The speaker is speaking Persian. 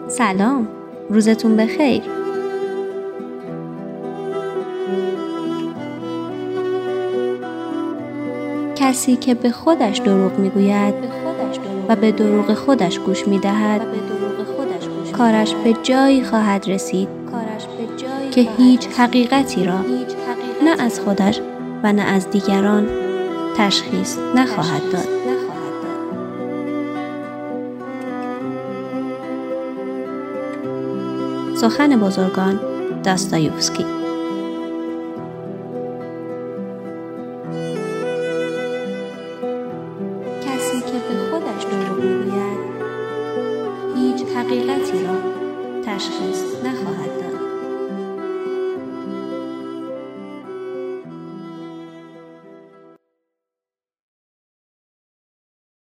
سلام، روزتون بخیر. کسی که به خودش دروغ میگوید و به دروغ خودش گوش میدهد کارش به جایی خواهد رسید که هیچ حقیقتی را نه از خودش و نه از دیگران تشخیص نخواهد داد. سخن بزرگان، داستایوفسکی. کسی که به خودش دروغ میگوید هیچ حقیقتی را تشخیص نخواهد